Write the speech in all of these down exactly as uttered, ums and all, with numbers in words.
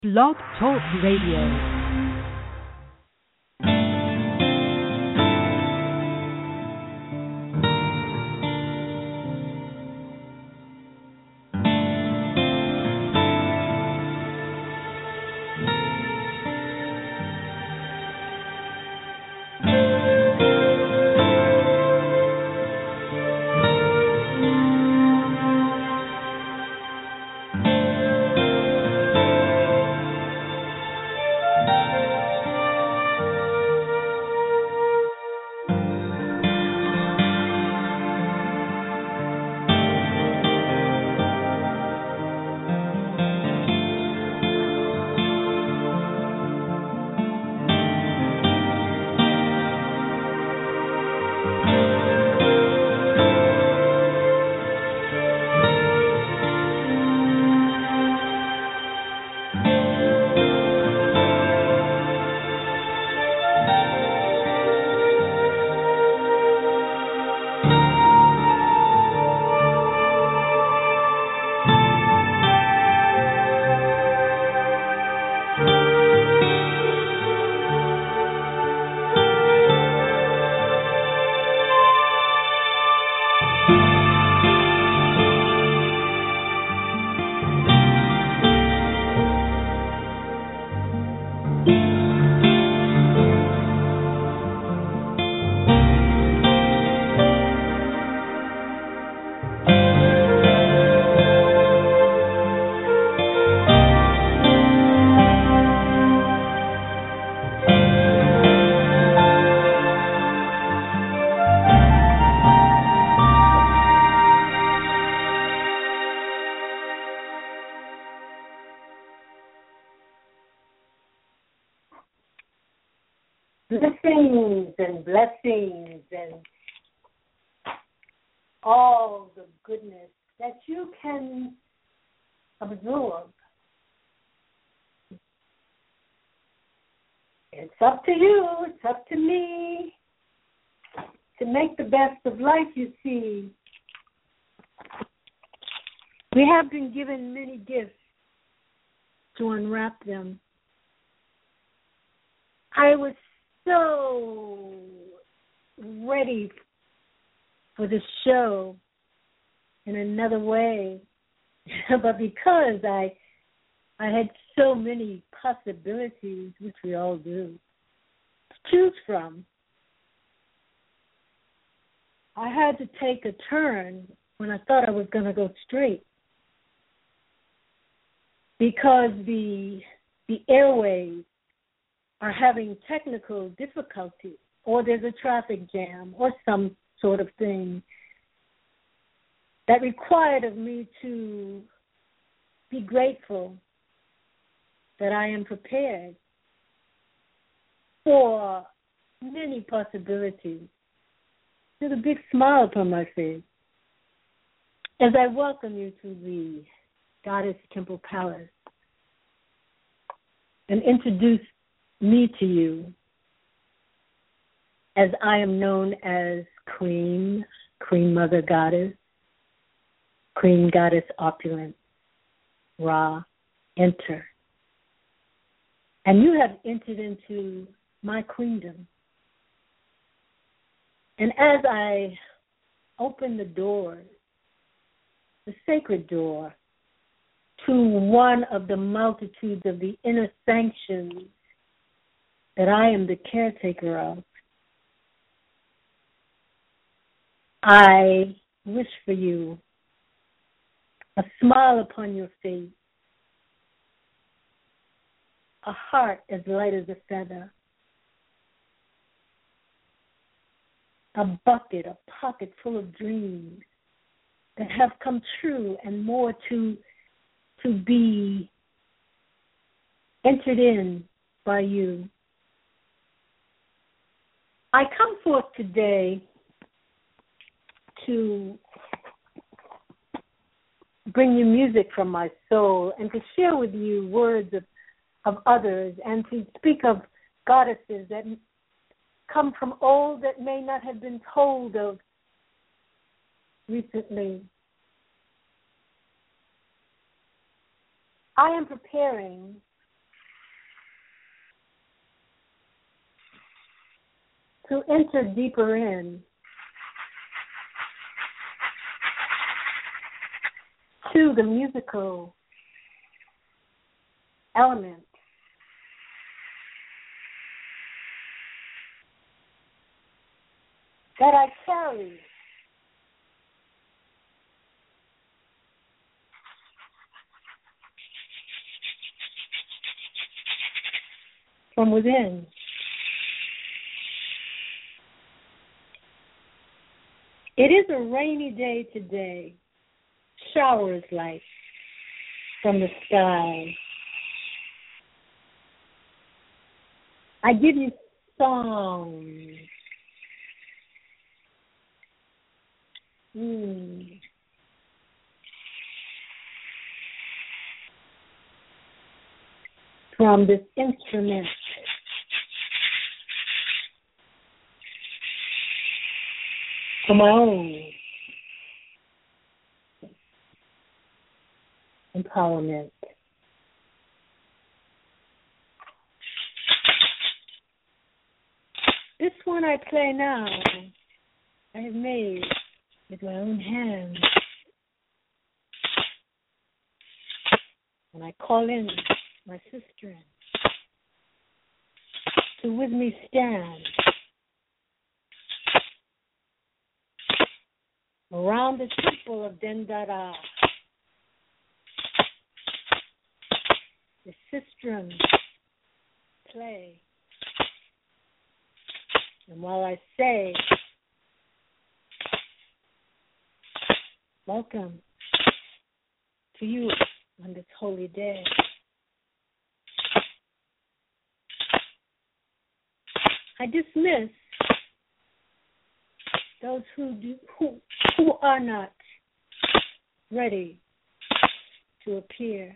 Blog Talk Radio. Blessings and blessings and all the goodness that you can absorb. It's up to you, it's up to me to make the best of life, you see. We have been given many gifts to unwrap them. I was so ready for the show in another way, but because I I had so many possibilities, which we all do, to choose from, I had to take a turn when I thought I was going to go straight, because the the airways are having technical difficulties, or there's a traffic jam or some sort of thing that required of me to be grateful that I am prepared for many possibilities, with a big smile upon my face, as I welcome you to the Goddess Temple Palace and introduce me to you, as I am known as Queen, Queen Mother Goddess, Queen Goddess Opulent, Ra, enter. And you have entered into my queendom. And as I open the door, the sacred door, to one of the multitudes of the inner sanctions that I am the caretaker of, I wish for you a smile upon your face, a heart as light as a feather, a bucket, a pocket full of dreams that have come true and more to, to be entered in by you. I come forth today to bring you music from my soul and to share with you words of, of others, and to speak of goddesses that come from old that may not have been told of recently. I am preparing to enter deeper in to the musical element that I carry from within. It is a rainy day today, showers like from the sky. I give you songs. Mm. From this instrument. For my own empowerment. This one I play now, I have made with my own hands. And I call in my sister to with me stand around the temple of Dendara. The sistrum play. And while I say, welcome to you on this holy day, I dismiss those who do who who are not ready to appear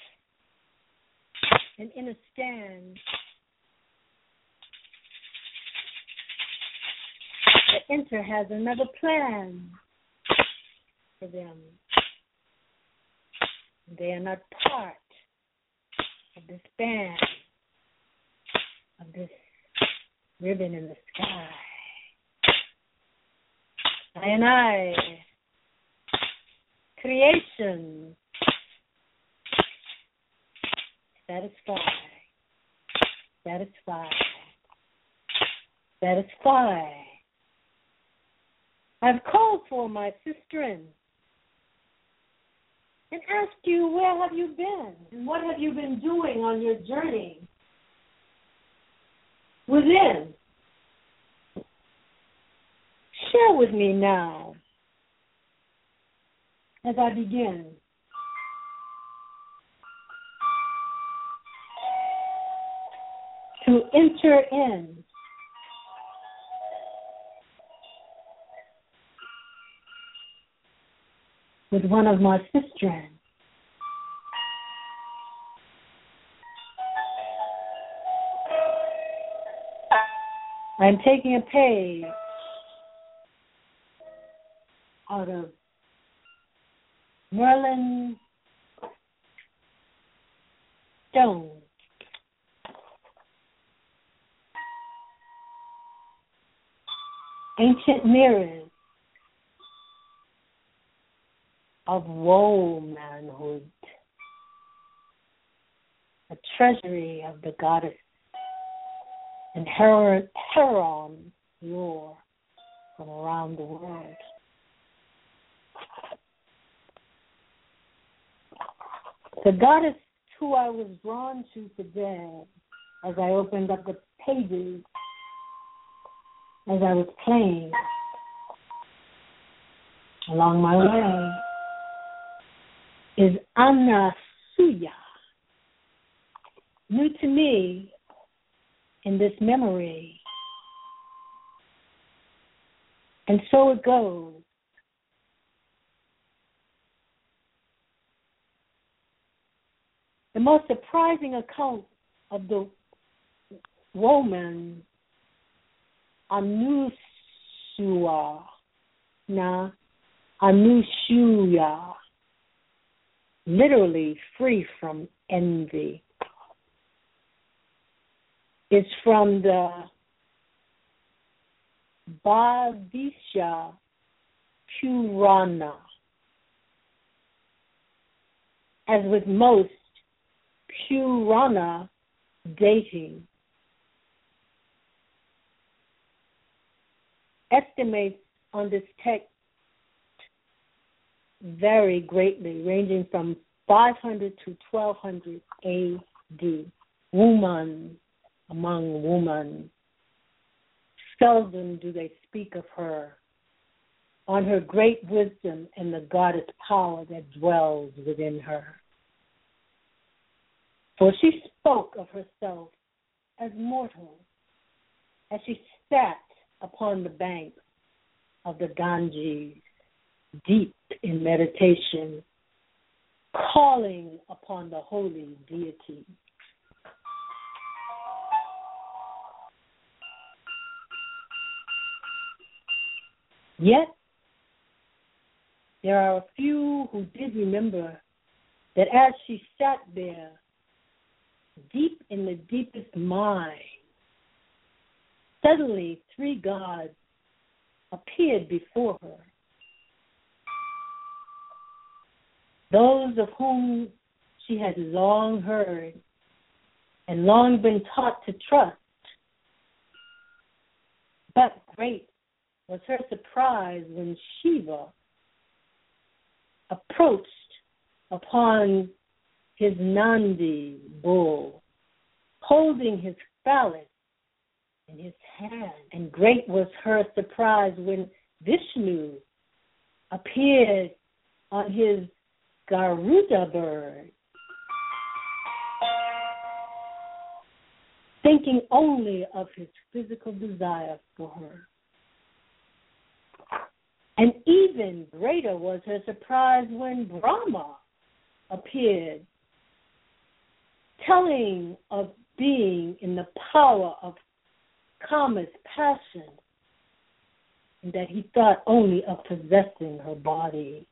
and in a stand. The enter has another plan for them. They are not part of this band, of this ribbon in the sky. I and I, creation, satisfy, satisfy, satisfy. I've called for my sisterin and asked you, where have you been? And what have you been doing on your journey within? Share with me now as I begin. To enter in with one of my sisters. I'm taking a page out of Merlin Stone. Ancient mirrors of woe manhood, a treasury of the goddess and Heron, Heron lore from around the world. The goddess who I was drawn to today as I opened up the pages, as I was playing along my way, is Anasuya, new to me in this memory. And so it goes. The most surprising account of the woman Anusua, na Anushuya, literally free from envy, is from the Bhavisha Purana. As with most Purana dating, estimates on this text vary greatly, ranging from five hundred to twelve hundred A D. Woman among women. Seldom do they speak of her, on her great wisdom and the goddess power that dwells within her. For she spoke of herself as mortal, as she sat upon the banks of the Ganges, deep in meditation, calling upon the holy deity. Yet, there are a few who did remember that as she sat there, deep in the deepest mind, suddenly three gods appeared before her. Those of whom she had long heard and long been taught to trust. But great was her surprise when Shiva approached upon his Nandi bull, holding his phallus in his hand. And great was her surprise when Vishnu appeared on his Garuda bird, thinking only of his physical desire for her. And even greater was her surprise when Brahma appeared, telling of being in the power of Kama's passion, and that he thought only of possessing her body.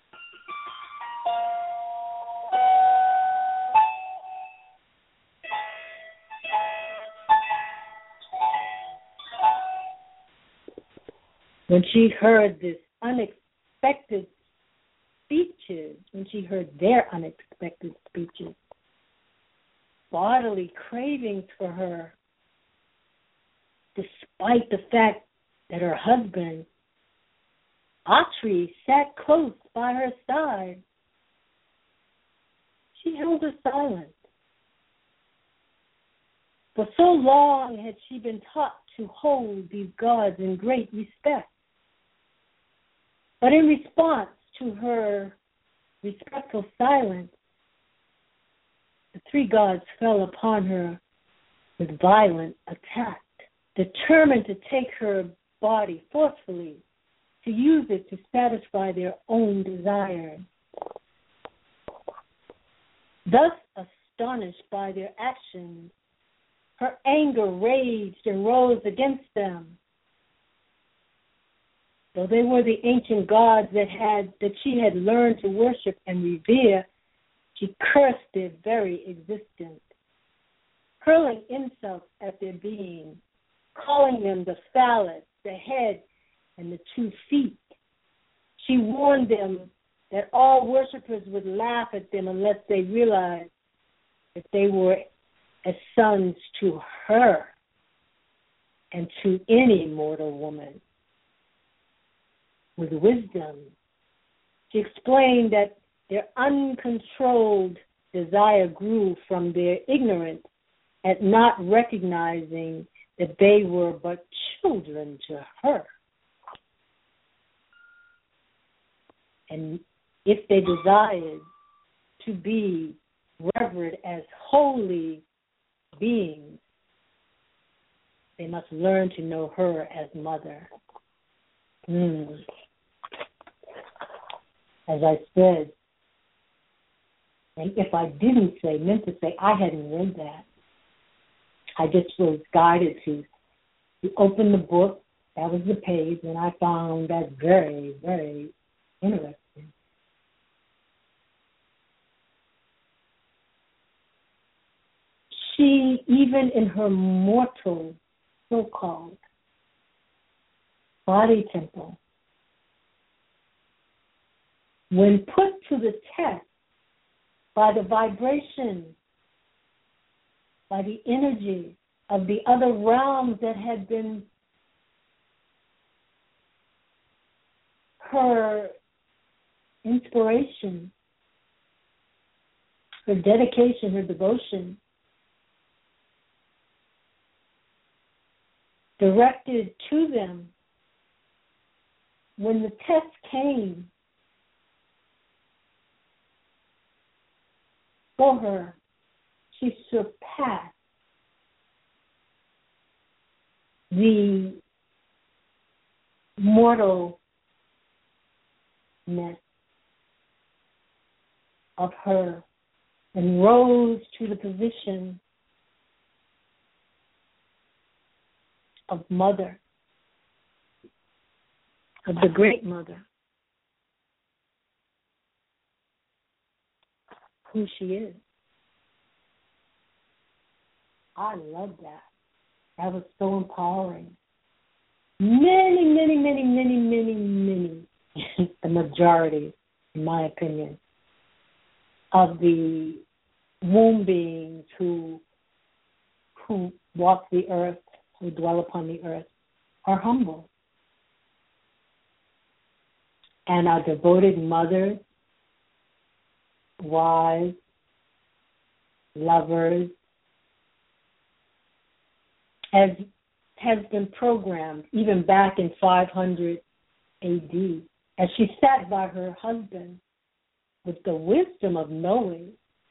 When she heard this unexpected speeches, when she heard their unexpected speeches, bodily cravings for her, despite the fact that her husband, Atri, sat close by her side, she held her silent. For so long had she been taught to hold these gods in great respect. But in response to her respectful silence, the three gods fell upon her with violent attack, determined to take her body forcefully, to use it to satisfy their own desires. Thus, astonished by their actions, her anger raged and rose against them. Though they were the ancient gods that had that she had learned to worship and revere, she cursed their very existence, hurling insults at their being, calling them the phallus, the head, and the two feet. She warned them that all worshippers would laugh at them unless they realized that they were as sons to her and to any mortal woman. With wisdom, she explained that their uncontrolled desire grew from their ignorance at not recognizing that they were but children to her. And if they desired to be revered as holy beings, they must learn to know her as mother. Mm. As I said, and if I didn't say, meant to say, I hadn't read that. I just was guided to, to open the book. That was the page, and I found that very, very interesting. She, even in her mortal, so-called, body temple, when put to the test by the vibration, by the energy of the other realms that had been her inspiration, her dedication, her devotion, directed to them, when the test came for her, she surpassed the mortalness of her and rose to the position of mother, of the great mother, who she is. I love that. That was so empowering. Many, many, many, many, many, many, the majority, in my opinion, of the womb beings who who walk the earth, who dwell upon the earth, are humble. And our devoted mothers, wives, lovers, has has been programmed even back in five hundred A D as she sat by her husband with the wisdom of knowing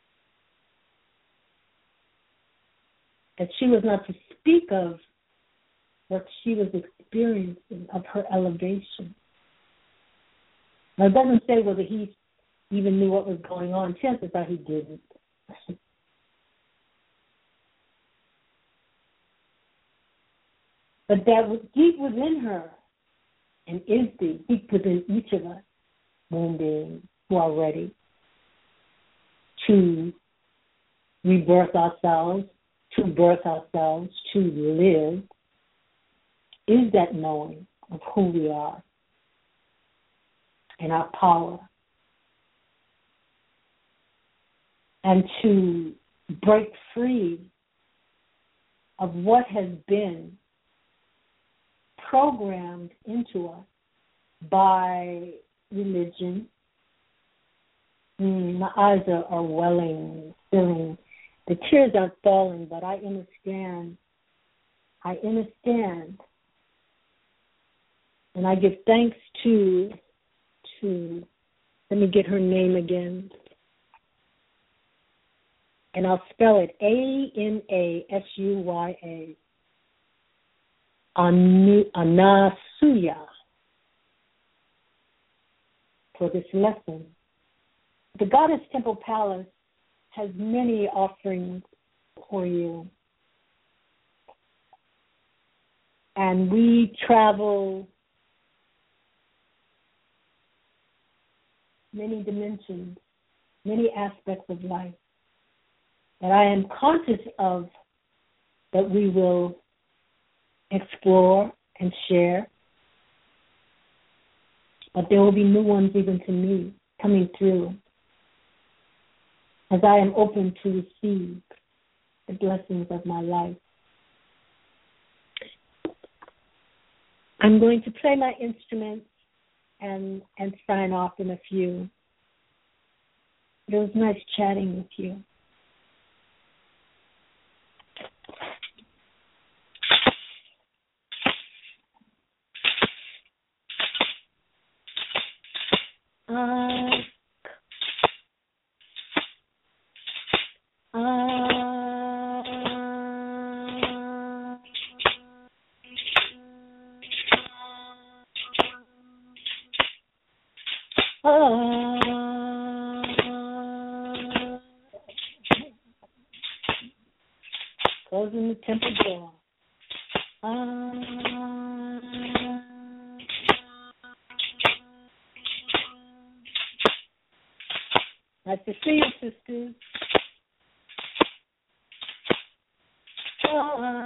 that she was not to speak of what she was experiencing, of her elevation. Now, it doesn't say whether he even knew what was going on. Chances are he didn't. But that was deep within her, and is deep, deep within each of us, womb beings who are ready to rebirth ourselves, to birth ourselves, to live, is that knowing of who we are and our power. And to break free of what has been programmed into us by religion. Mm, my eyes are, are welling, filling. The tears are falling, but I understand. I understand. And I give thanks to, to, let me get her name again. And I'll spell it A N A S U Y A. Anasuya, for this lesson. The Goddess Temple Palace has many offerings for you. And we travel many dimensions, many aspects of life that I am conscious of that we will explore and share. But there will be new ones even to me coming through as I am open to receive the blessings of my life. I'm going to play my instruments and, and sign off in a few. It was nice chatting with you. Uh, uh, uh, closing the temple door. Uh, Nice to see you, sisters. Oh.